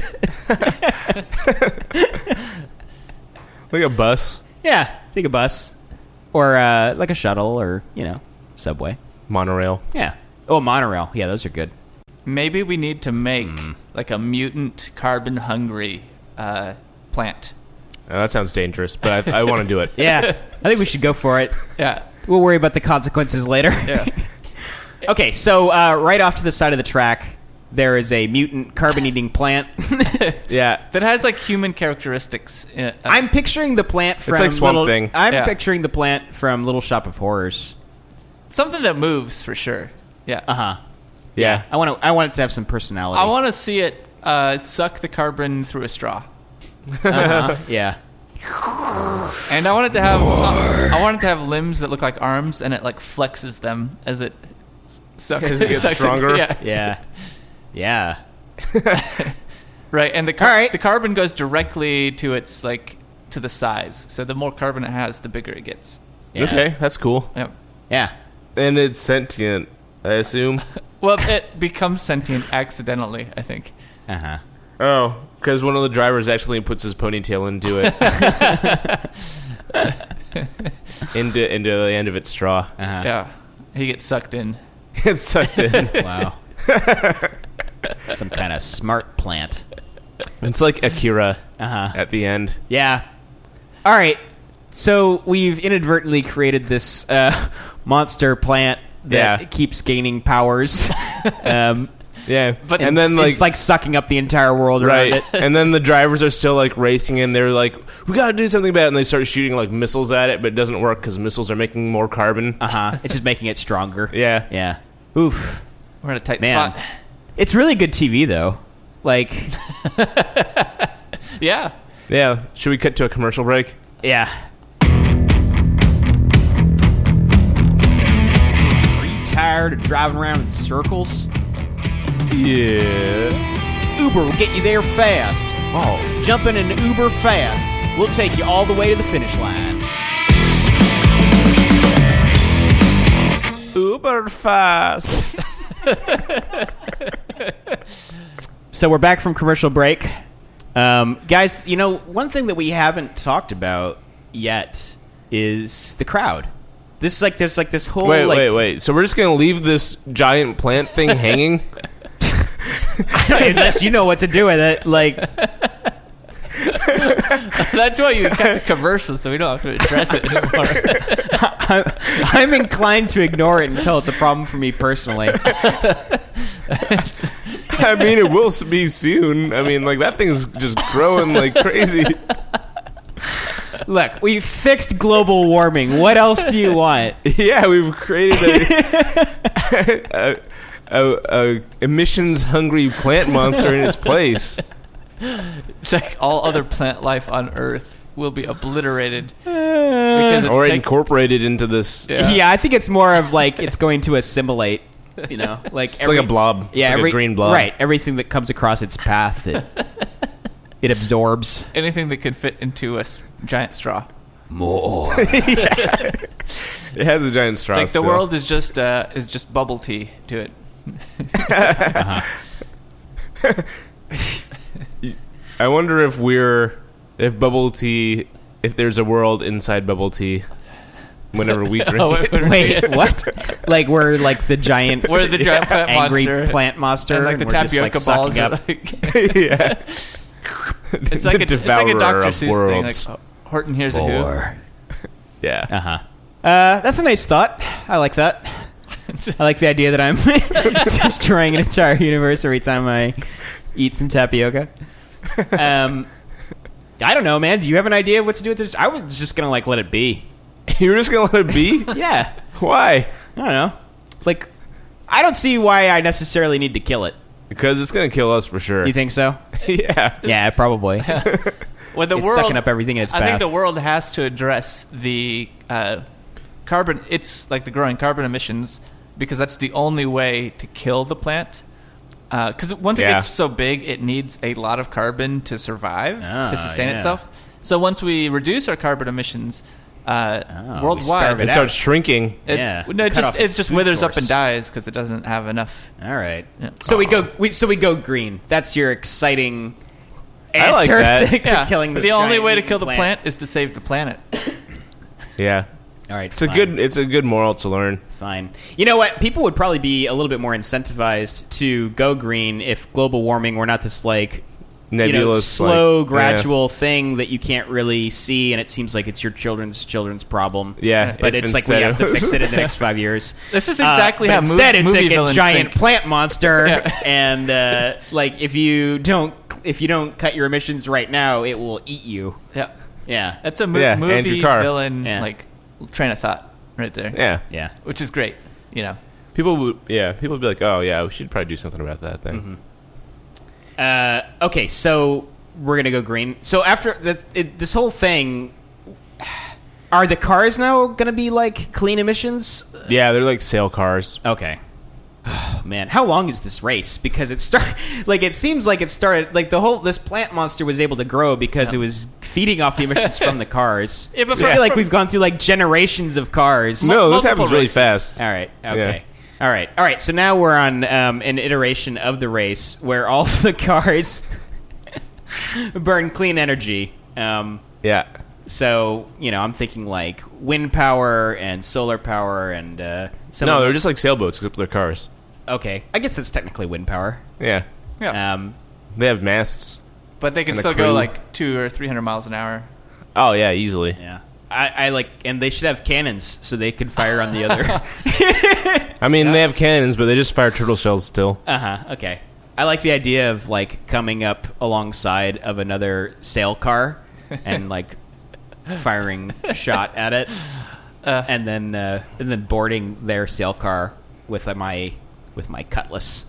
Like a bus, Yeah, take a bus or uh, like a shuttle or you know subway. monorail. Yeah. Oh, monorail. Yeah, those are good. Maybe we need to make like a mutant carbon hungry uh, plant. Uh, that sounds dangerous, but I, I want to do it. Yeah, I think we should go for it. Yeah, We'll worry about the consequences later. yeah. Okay, so uh, right off to the side of the track, there is a mutant carbon-eating plant. Yeah, That has like human characteristics. In it. I'm picturing the plant from like Swamp Little, Thing. I'm Yeah. picturing the plant from Little Shop of Horrors. Something that moves for sure. Yeah. Uh huh. yeah. I want to. I want it to have some personality. I want to see it uh, suck the carbon through a straw, Uh-huh. Yeah. and I want it to have. I want it to have limbs that look like arms, and it like flexes them as it s- sucks. As it gets sucks it- stronger? Yeah. Yeah. Yeah. Right, and the car- All right. the carbon goes directly to its like to the size. So the more carbon it has, the bigger it gets. Yeah. Okay, that's cool. Yep. Yeah. And it's sentient, I assume. Well, it becomes sentient accidentally, I think. Uh huh. Oh, because one of the drivers actually puts his ponytail into it, into into the end of its straw. Uh huh. Yeah, he gets sucked in. It's sucked in. Wow. Some kind of smart plant. It's like Akira Uh huh. at the end. Yeah. All right. So we've inadvertently created this uh, monster plant that Yeah. keeps gaining powers. um, Yeah, But and it's, then like, it's like sucking up the entire world around right, it. and then the drivers are still like racing, and they're like, "We gotta do something about it," and they start shooting like missiles at it, but it doesn't work because missiles are making more carbon. Uh huh. It's just making it stronger. Yeah, Yeah. Oof. We're in a tight Man. spot. It's really good T V though. Like, Yeah. yeah. Should we cut to a commercial break? yeah. Are you tired of driving around in circles? Yeah. Uber will get you there fast. Oh, Jump in an Uber fast. We'll take you all the way to the finish line. uber fast. So we're back from commercial break. Um, guys, you know, one thing that we haven't talked about yet is the crowd. This is like, there's like this whole... Wait, like, wait, wait. So we're just going to leave this giant plant thing hanging? Unless you know what to do with it. Like, That's why you kept the commercial, so we don't have to address it anymore. I'm, I'm inclined to ignore it until it's a problem for me personally. I mean, it will be soon. I mean, like, that thing's just growing like crazy. Look, we fixed global warming. What else do you want? Yeah, we've created a, a, a, a emissions-hungry plant monster in its place. It's like all other plant life on Earth will be obliterated because it's Or take- incorporated into this. Yeah. Yeah. I think it's more of like it's going to assimilate. You know, like It's like a blob. Yeah, It's like every, a green blob. Right, everything that comes across its path, it it absorbs. anything that could fit into a s- giant straw. More. It has a giant straw. It's like the still. world is just uh, is just bubble tea to it. I wonder if we're if bubble tea, if there's a world inside bubble tea. Whenever we drink Oh, it. wait, Wait, what? Like we're like the giant, We're the giant plant angry monster. plant monster, And like the we're just, tapioca like, balls sucking are up. like Yeah. it's like a, it's like a devourer Doctor of Seuss worlds. thing. Like oh, Horton hears a who. More. Yeah. Uh huh. Uh, that's a nice thought. I like that. I like the idea that I'm destroying an entire universe every time I eat some tapioca. Um, I don't know, man. Do you have an idea of what to do with this? I was just gonna like let it be. You're just gonna let it be? Yeah. Why? I don't know. Like, I don't see why I necessarily need to kill it. Because it's gonna kill us for sure. You think so? Yeah. Yeah, probably. When the It's world, sucking up everything in its I path. think the world has to address the uh, carbon. It's like the growing carbon emissions because that's the only way to kill the plant. Because once it Yeah. gets so big, it needs a lot of carbon to survive Ah, to sustain yeah. itself. So once we reduce our carbon emissions uh, Oh, we worldwide, starve It it starts shrinking. it, Yeah. no, it Cut just off it its just food withers up source. and dies because it doesn't have enough. All right. Yeah. So we go. We, so we go green. That's your exciting I like answer that. to, to Yeah. killing this the only giant way to mutant kill the plant is to save the planet. Yeah. All right. It's a fine. good it's a good moral to learn. Fine. You know what? People would probably be a little bit more incentivized to go green if global warming were not this like you know, Nebulous slow, like, gradual thing that you can't really see, and it seems like it's your children's children's problem. Yeah, but if it's like we instead have to of- fix it in the next five years. This is Uh, exactly but how instead mov- it's movie like a villains giant think. plant monster, Yeah. and uh, like if you don't if you don't cut your emissions right now, it will eat you. Yeah, Yeah, that's a mo- Yeah, and movie your car. villain Yeah. like train of thought right there. Yeah. yeah. Which is great, you know. People would yeah, people would be like, "Oh, yeah, we should probably do something about that thing." Uh, okay, so we're gonna go green. So after the, it, this whole thing, are the cars now gonna be like clean emissions? Yeah, they're like sail cars. Okay. Man, how long is this race? Because it start like it seems like it started like the whole this plant monster was able to grow because it was feeding off the emissions from the cars. Yeah, but I feel from- like we've gone through like generations of cars. No, this multiple happens really races. fast. All right. Okay. All right. All right. So now we're on um, an iteration of the race where all the cars burn clean energy. Um, Yeah. so you know, I'm thinking like wind power and solar power and uh, some No, of they're the- just like sailboats except they're cars. okay. I guess it's technically wind power. Yeah. Yeah, Um, They have masts. but they can and a still go crew. like two or three hundred miles an hour. Oh, yeah, easily. yeah. I, I like, and they should have cannons so they could fire on the other. I mean, they have cannons, but they just fire turtle shells still. Uh huh. Okay. I like the idea of like coming up alongside of another sail car and like firing shot at it, Uh, and then uh, and then boarding their sail car with uh, my with my cutlass.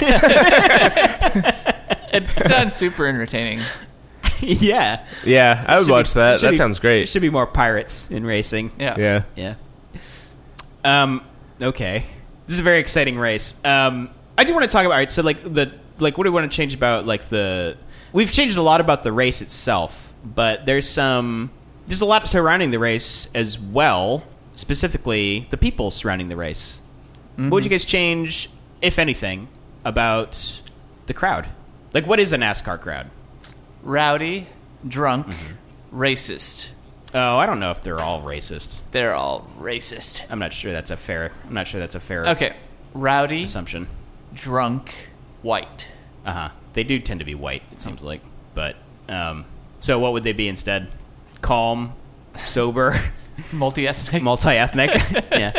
It sounds super entertaining. Yeah. Yeah, I would Should be- watch that. should That be- sounds There great. should be more pirates in racing. Yeah. Yeah. Yeah. Um. Okay. This is a very exciting race. Um. I do want to talk about. All right. So like the like what do we want to change about like the we've changed a lot about the race itself, but there's some there's a lot surrounding the race as well. Specifically, the people surrounding the race. What would you guys change, if anything, about the crowd? Like, what is a NASCAR crowd? Rowdy, drunk, racist. Oh, I don't know if they're all racist. They're all racist. I'm not sure that's a fair. I'm not sure that's a fair Okay, rowdy, assumption. drunk, white. Uh huh. They do tend to be white. It seems like, but um. So what would they be instead? Calm, sober, Multi-ethnic. multi-ethnic. Yeah.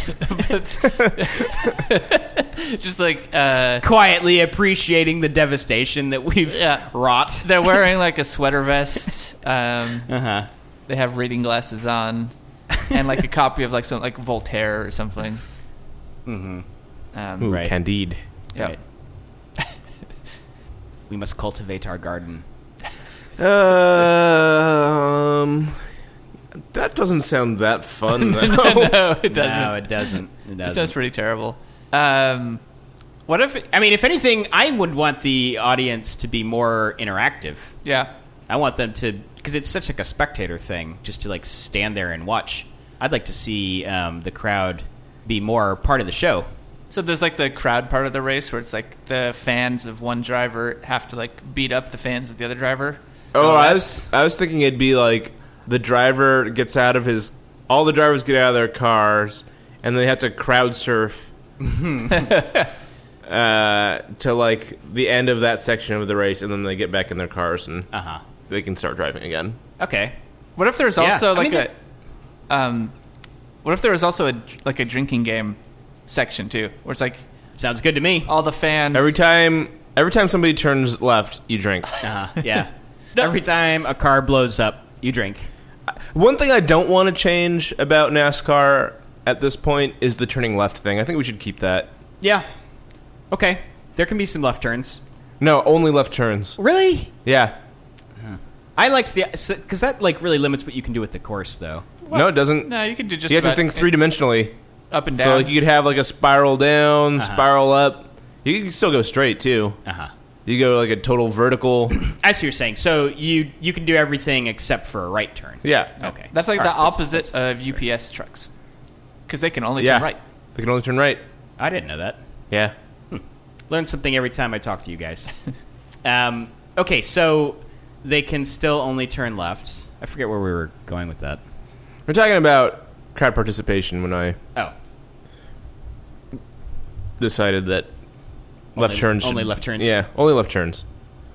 Just like uh, Quietly appreciating the devastation that we've Yeah. wrought. they're wearing like a sweater vest. Um, Uh huh. they have reading glasses on, and like a copy of like some like Voltaire or something. Mm-hmm. Um, Ooh, Right. Candide. yeah. Right. We must cultivate our garden. Um, that doesn't sound that fun. Though. No, it doesn't. No, it doesn't. It It doesn't. sounds pretty terrible. Um, what if? It, I mean, if anything, I would want the audience to be more interactive. yeah. I want them to, because it's such like a spectator thing, just to like stand there and watch. I'd like to see um, the crowd be more part of the show. So there's like the crowd part of the race where it's like the fans of one driver have to like beat up the fans of the other driver. Oh, Oh, I was I was thinking it'd be like the driver gets out of his. All the drivers get out of their cars, and they have to crowd surf uh, to like the end of that section of the race, and then they get back in their cars and Uh huh. they can start driving again. Okay. What if there's Yeah, also I like mean, a, um, what if there was also a like a drinking game section too, where it's like Sounds good to me. all the fans Every time, every time somebody turns left, you drink. Uh huh. Yeah. Every time a car blows up, you drink. One thing I don't want to change about NASCAR at this point is the turning left thing. I think we should keep that. Yeah. Okay. There can be some left turns. No, only left turns. Really? Yeah. I liked the because that like really limits what you can do with the course, though. No, it doesn't. No, you could do just You have to about think three dimensionally. up and down. So like you could have like a spiral down, Uh-huh. spiral up. You can still go straight too. Uh huh. You go like a total vertical. I see what you're saying. So you you can do everything except for a right turn. Yeah. Okay. That's like All the right, that's- opposite that's- of U P S trucks, because they can only Yeah. turn right. They can only turn right. I didn't know that. Yeah. Learn something every time I talk to you guys. um, okay, so they can still only turn left. I forget where we were going with that. We're talking about crowd participation when I Oh, decided that left Only- turns. only should- left turns. Yeah, only left turns.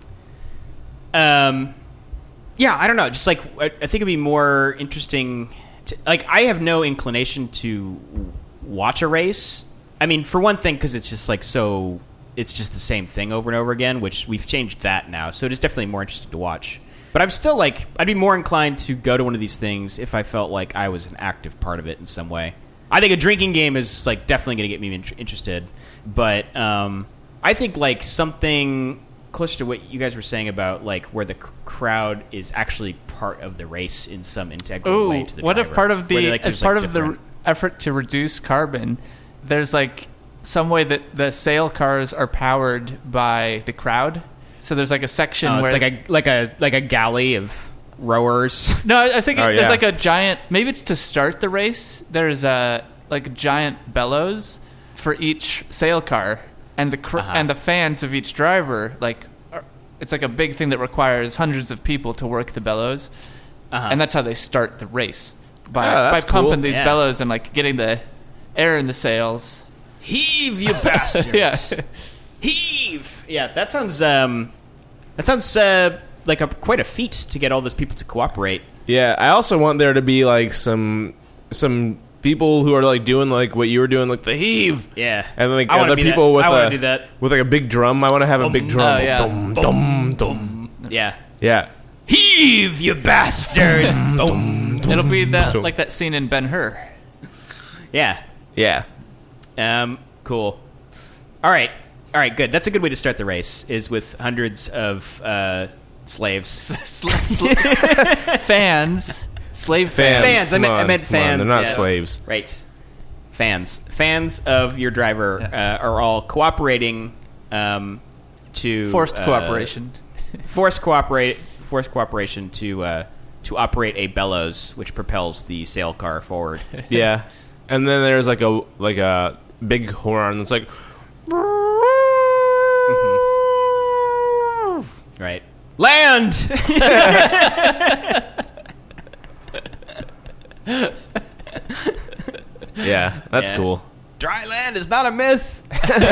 um, yeah. I don't know. Just like I, I think it'd be more interesting. To, like I have no inclination to watch a race. I mean, for one thing, because it's just like so. It's just the same thing over and over again, which we've changed that now. So it is definitely more interesting to watch. But I'm still like, I'd be more inclined to go to one of these things if I felt like I was an active part of it in some way. I think a drinking game is like definitely going to get me in- interested. But um, I think like something closer to what you guys were saying about like where the c- crowd is actually part of the race in some integral Ooh, way to the what driver. if part of Where the they, like, as there's, part like, of the different- effort to reduce carbon, there's like some way that the sail cars are powered by the crowd. So there's like a section Oh, where it's like a like a like a galley of rowers. no, I was thinking Oh, there's yeah. like a giant. Maybe it's to start the race. There's a like giant bellows for each sail car, and the cr- Uh-huh. and the fans of each driver. Like, are, it's like a big thing that requires hundreds of people to work the bellows, Uh-huh. and that's how they start the race by Oh, by that's pumping cool. these Yeah. bellows and like getting the air in the sails. Heave, you bastards! Yeah. Heave. Yeah, that sounds um, that sounds uh, like a quite a feat to get all those people to cooperate. Yeah, I also want there to be like some some people who are like doing like what you were doing, like the heave. Yeah, And like I wanna other be that- people with I wanna a do that. with like a big drum. I want to have a big drum. Oh, yeah. Dum, dum, dum. Yeah. Yeah. Heave, you bastards! Boom. It'll be that Boom. like that scene in Ben-Hur. Yeah. Yeah. Um. Cool. All right. All right. Good. That's a good way to start the race. Is with hundreds of uh, slaves. Sl- sl- fans, slave Fans. fans. Fans. I Come meant- I on, meant come on, fans, They're not yeah. slaves. Right. Fans. Fans of your driver Yeah. uh, are all cooperating um, to Forced uh, cooperation. Forced cooperate. Forced cooperation to uh, to operate a bellows, which propels the sail car forward. Yeah. And then there's like a like a big horn that's like, Right. Land! yeah, that's Yeah. cool. Dry land is not a myth.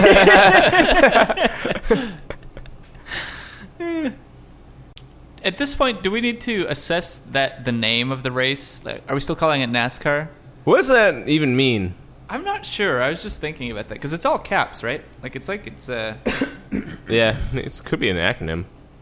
At this point, do we need to assess that the name of the race? Like, are we still calling it NASCAR? What does that even mean? I'm not sure. I was just thinking about that because it's all caps, right? Like it's like it's uh, Yeah, it could be an acronym.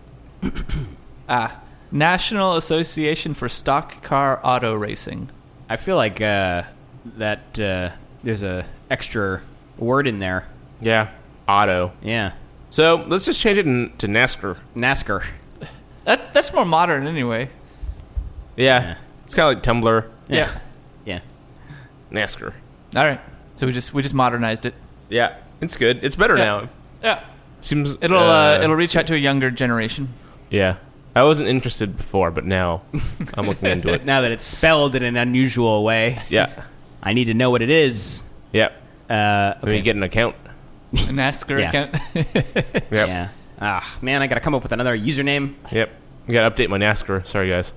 ah National Association for Stock Car Auto Racing. I feel like uh, that uh, there's a extra word in there. Yeah, auto. Yeah. So let's just change it in, to NASCAR. NASCAR. That's that's more modern anyway. Yeah, Yeah. it's kind of like Tumblr. Yeah. Yeah. NASCAR. All right. So we just we just modernized it. Yeah, it's good. It's better Yeah. now. Yeah. Seems It'll uh, uh, it'll reach out to a younger generation. Yeah, I wasn't interested before, but now I'm looking into it. Now that it's spelled in an unusual way, Yeah, I need to know what it is. yeah. Uh, Let me okay. get an account. A NASCAR Yeah. account. Yep. Yeah. Ah, man, I got to come up with another username. Yep. I gotta update my NASCAR. Sorry, guys.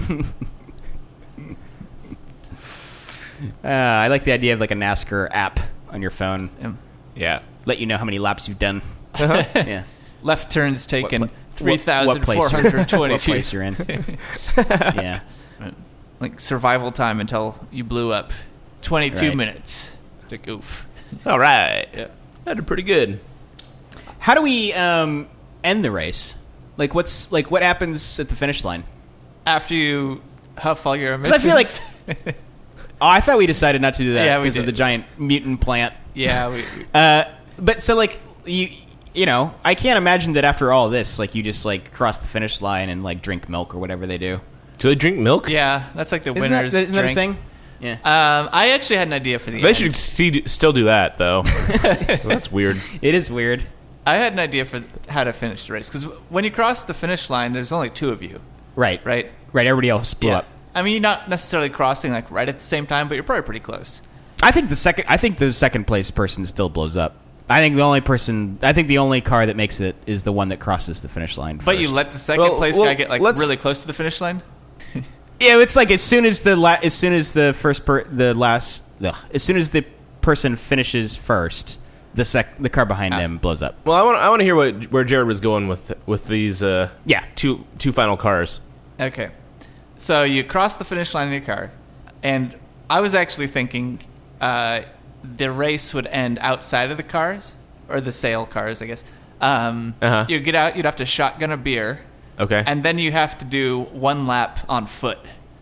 Uh, I like the idea of like a NASCAR app on your phone. Um, Yeah. Let you know how many laps you've done. Uh-huh. Yeah. Left turns taken What- three thousand four What hundred twenty-two. place you're in. Yeah. Like survival time until you blew up. Twenty-two Right. minutes to goof. All right. Yeah. That did pretty good. How do we um, end the race? Like, what's like what happens at the finish line? After you huff all your 'Cause I emissions. feel like- Oh, I thought we decided not to do that Yeah, we because of did. the giant mutant plant. yeah, we, we- Uh, but so like you, you know, I can't imagine that after all this, like you just like cross the finish line and like drink milk or whatever they do. Do they drink milk? yeah, that's like the Isn't that, winner's isn't that a drink. thing? Yeah. Um, I actually had an idea for the They end. should st- still do that, though. That's weird. It is weird. I had an idea for how to finish the race because when you cross the finish line, there's only two of you, Right. right? Right. Everybody else blew up. I mean, you're not necessarily crossing like right at the same time, but you're probably pretty close. I think the second. I think the second place person still blows up. I think the only person. I think the only car that makes it is the one that crosses the finish line. But you first. let the second Well, place well, guy get like let's- really close to the finish line. Yeah, it's like as soon as the la- as soon as the first per- the last ugh, as soon as the person finishes first, the sec the car behind Ah. him blows up. Well, I want I want to hear what where Jared was going with with these uh, Yeah. two two final cars. Okay. So you cross the finish line in your car, and I was actually thinking uh, the race would end outside of the cars, or the sale cars, I guess. Um, Uh-huh. You get out, you'd have to shotgun a beer, Okay. and then you have to do one lap on foot.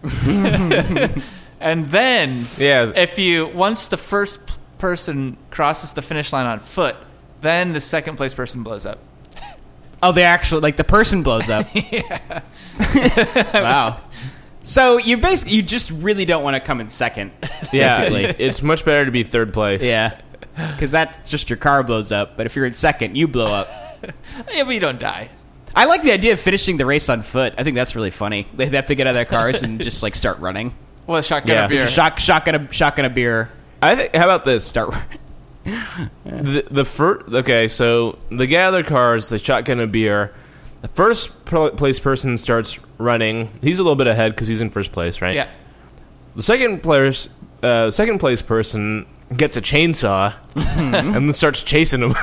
And then, Yeah. if you, once the first p- person crosses the finish line on foot, then the second place person blows up. Oh, they actually like the person blows up. Wow. So you basically you just really don't want to come in second. yeah, Basically. it's much better to be third place. Yeah. Because that's just your car blows up. But if you're in second, you blow up. Yeah, but you don't die. I like the idea of finishing the race on foot. I think that's really funny. They have to get out of their cars and just like start running. Well, shotgun Yeah. a beer. Just shock, shotgun a shotgun a beer. I think. How about this? Start. The, the first. Okay, so the guy out of their cars, they shotgun a beer. The first pl- place person starts running. He's a little bit ahead because he's in first place, right? Yeah. The second players, uh, second place person gets a chainsaw and then starts chasing him.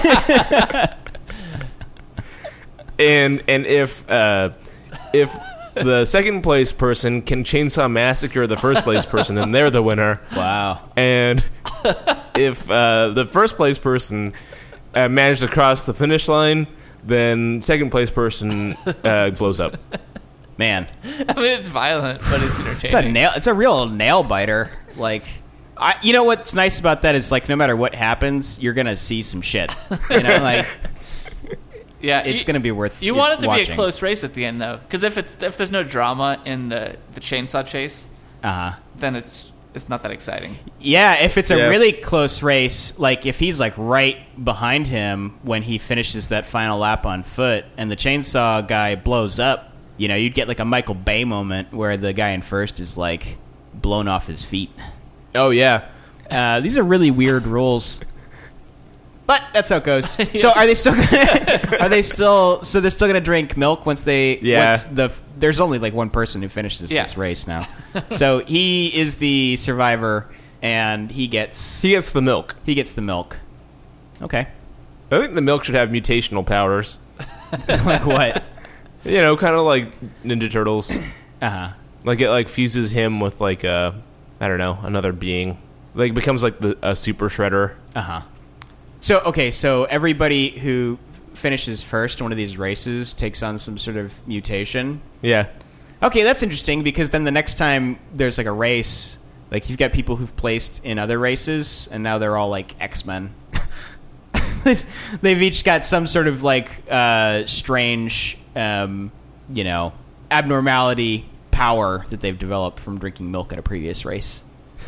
and and if uh, if the second place person can chainsaw massacre the first place person, then they're the winner. Wow. And if uh, the first place person uh, managed to cross the finish line, then second place person uh, blows up. Man. I mean, it's violent, but it's entertaining. It's a nail. It's a real nail biter. Like, I, you know what's nice about that is like no matter what happens, you're gonna see some shit. You know, like Yeah, it's you, gonna be worth. You want it to watching. be a close race at the end, though, because if it's if there's no drama in the the chainsaw chase, Uh huh. then it's it's not that exciting. Yeah, if it's a Yeah. really close race, like if he's like right behind him when he finishes that final lap on foot, and the chainsaw guy blows up, you know, you'd get like a Michael Bay moment where the guy in first is like blown off his feet. Oh yeah, Uh, these are really weird rules. But that's how it goes. So are they still? Gonna, are they still? So they're still going to drink milk once they? Yeah. Once the there's only like one person who finishes Yeah. this race now. So he is the survivor, and he gets He gets the milk. he gets the milk. Okay. I think the milk should have mutational powers. Like what? You know, kind of like Ninja Turtles. Uh huh. Like it like fuses him with like a, I don't know, another being. Like becomes like the a super shredder. Uh huh. So okay, so everybody who finishes first in one of these races takes on some sort of mutation. Yeah. Okay, that's interesting because then the next time there's like a race, like you've got people who've placed in other races, and now they're all like X-Men. They've each got some sort of like uh, strange, um, you know, abnormality power that they've developed from drinking milk at a previous race.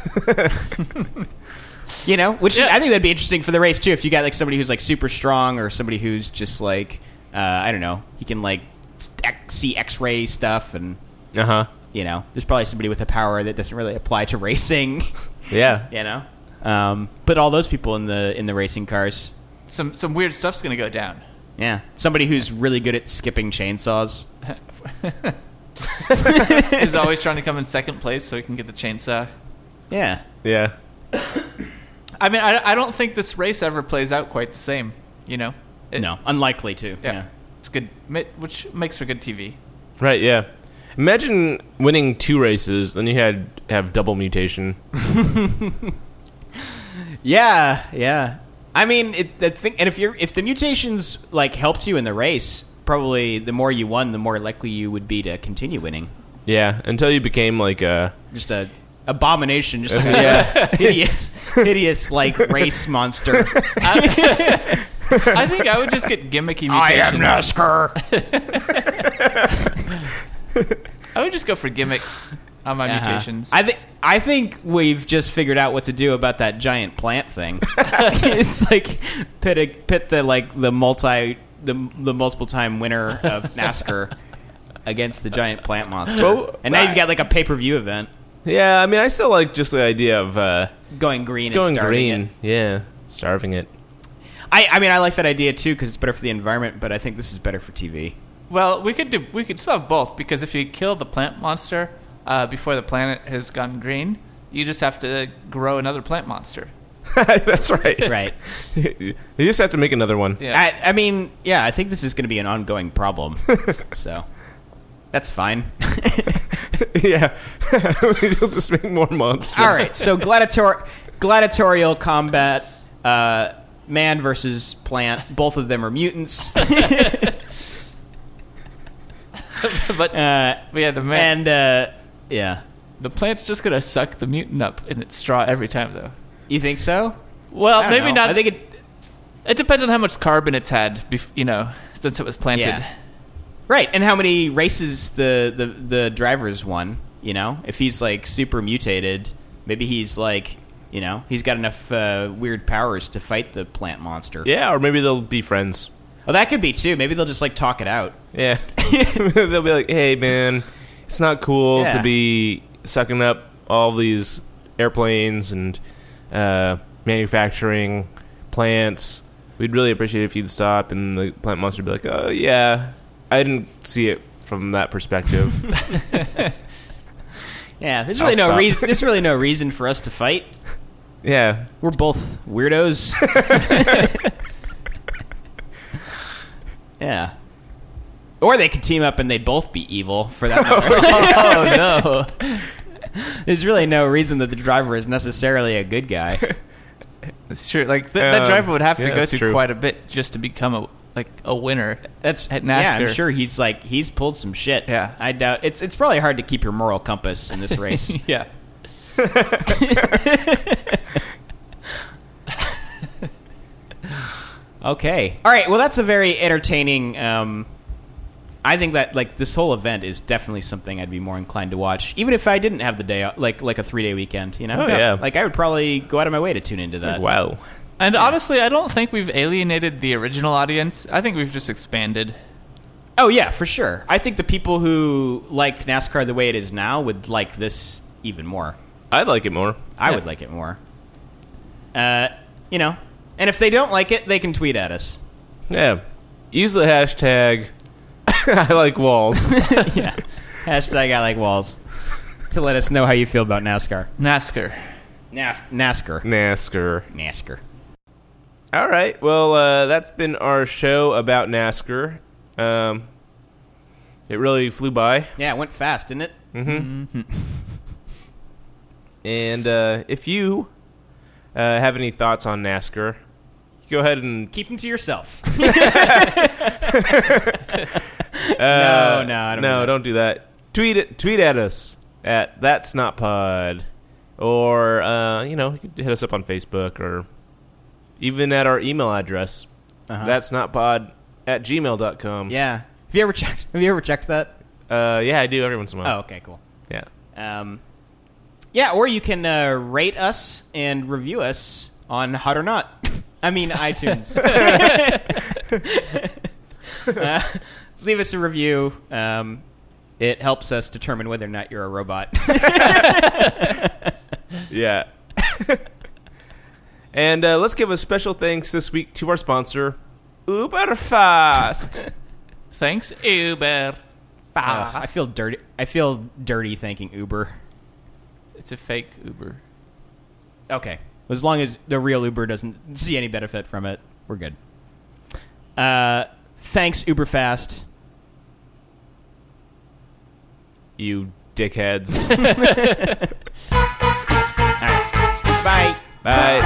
You know, which Yeah. I think that'd be interesting for the race too. If you got like somebody who's like super strong, or somebody who's just like, uh, I don't know, he can like X- see X-ray stuff, and Uh huh. you know, there's probably somebody with a power that doesn't really apply to racing. Yeah. You know, um, but all those people in the in the racing cars, Some some weird stuff's gonna go down. yeah, somebody who's really good at skipping chainsaws. He's always trying to come in second place so he can get the chainsaw. Yeah, Yeah. I mean, I, I don't think this race ever plays out quite the same. You know? It- no, unlikely to. Yeah. Yeah. It's good, ma- which makes for good T V. Right. Yeah. Imagine winning two races, then you had have double mutation. Yeah, yeah. I mean, it, the thing, and if you're if the mutations like helped you in the race, probably the more you won, the more likely you would be to continue winning. Yeah. Until you became like a. Just a abomination, just like a hideous, hideous like race monster. I, I think I would just get gimmicky mutations. NASCAR. I would just go for gimmicks on my Uh-huh. mutations. I think I think we've just figured out what to do about that giant plant thing. It's like pit a, pit the like the multi the the multiple time winner of NASCAR against the giant plant monster, Well, and now I- you've got like a pay per view event Yeah. I mean, I still like just the idea of uh, going green. going and starving green. It. Yeah. Starving it. I I mean I like that idea too because it's better for the environment, but I think this is better for T V. Well, we could do we could still have both because if you kill the plant monster uh, before the planet has gone green, you just have to grow another plant monster. That's right. Right. You just have to make another one. Yeah. I, I mean, yeah, I think this is going to be an ongoing problem. So that's fine. Yeah. You'll just make more monsters. All right, so gladiator gladiatorial combat, uh, man versus plant. Both of them are mutants. but Uh, but yeah, the man, and uh, yeah, the plant's just gonna suck the mutant up in its straw every time, though. you think so? Well, I don't maybe know. not. I think it. It depends on how much carbon it's had, bef- you know, since it was planted. Yeah. Right, and how many races the, the, the drivers won, you know? If he's, like, super mutated, maybe he's, like, you know, he's got enough uh, weird powers to fight the plant monster. Yeah, or maybe they'll be friends. Well, that could be, too. Maybe they'll just, like, talk it out. Yeah. They'll be like, hey, man, it's not cool Yeah. to be sucking up all these airplanes and uh, manufacturing plants. We'd really appreciate it if you'd stop. And the plant monster would be like, oh, yeah, I didn't see it from that perspective. Yeah, there's I'll really no stop. reason. There's really no reason for us to fight. Yeah. We're both weirdos. Yeah. Or they could team up and they'd both be evil for that matter. Oh no! There's really no reason that the driver is necessarily a good guy. It's true. Like th- that Um, driver would have to yeah, go that's through true. quite a bit just to become a like a winner. That's At Yeah, I'm NASCAR. sure he's like he's pulled some shit. Yeah. I doubt it's it's probably hard to keep your moral compass in this race. Yeah. Okay. All right. Well, that's a very entertaining. Um, I think that like this whole event is definitely something I'd be more inclined to watch, even if I didn't have the day off, like like a three day weekend. You know? Oh, yeah. Like I would probably go out of my way to tune into that. Like, wow. And honestly, I don't think we've alienated the original audience. I think we've just expanded. Oh yeah, for sure. I think the people who like NASCAR the way it is now would like this even more. I'd like it more. I Yeah. would like it more. Uh, you know, and if they don't like it, they can tweet at us. Yeah. Use the hashtag I like walls. Yeah. Hashtag I like walls to let us know how you feel about NASCAR. NASCAR. Nas- NASCAR. NASCAR. NASCAR. All right. Well, uh, that's been our show about NASCAR. Um, it really flew by. Yeah, it went fast, didn't it? Mm-hmm. And uh, if you uh, have any thoughts on NASCAR, go ahead and Keep them to yourself. Uh, No, no, I don't no, do that. don't do that. Tweet it. Tweet at us at That's Not Pod, or uh, you know, you can hit us up on Facebook, or even at our email address. Uh-huh. That's Not Pod at gmail dot com. Yeah. Have you ever checked? Have you ever checked that? Uh, yeah, I do every once in a while. Oh, okay, cool. Yeah. Um, yeah, or you can uh, rate us and review us on Hot or Not. I mean, iTunes. uh, leave us a review. Um, it helps us determine whether or not you're a robot. Yeah. And uh, let's give a special thanks this week to our sponsor, Uberfast. Thanks, Uber. Uh, I feel dirty. I feel dirty thanking Uber. It's a fake Uber. Okay. As long as the real Uber doesn't see any benefit from it, we're good. Uh, thanks, Uberfast. You dickheads. All right. Bye. Bye.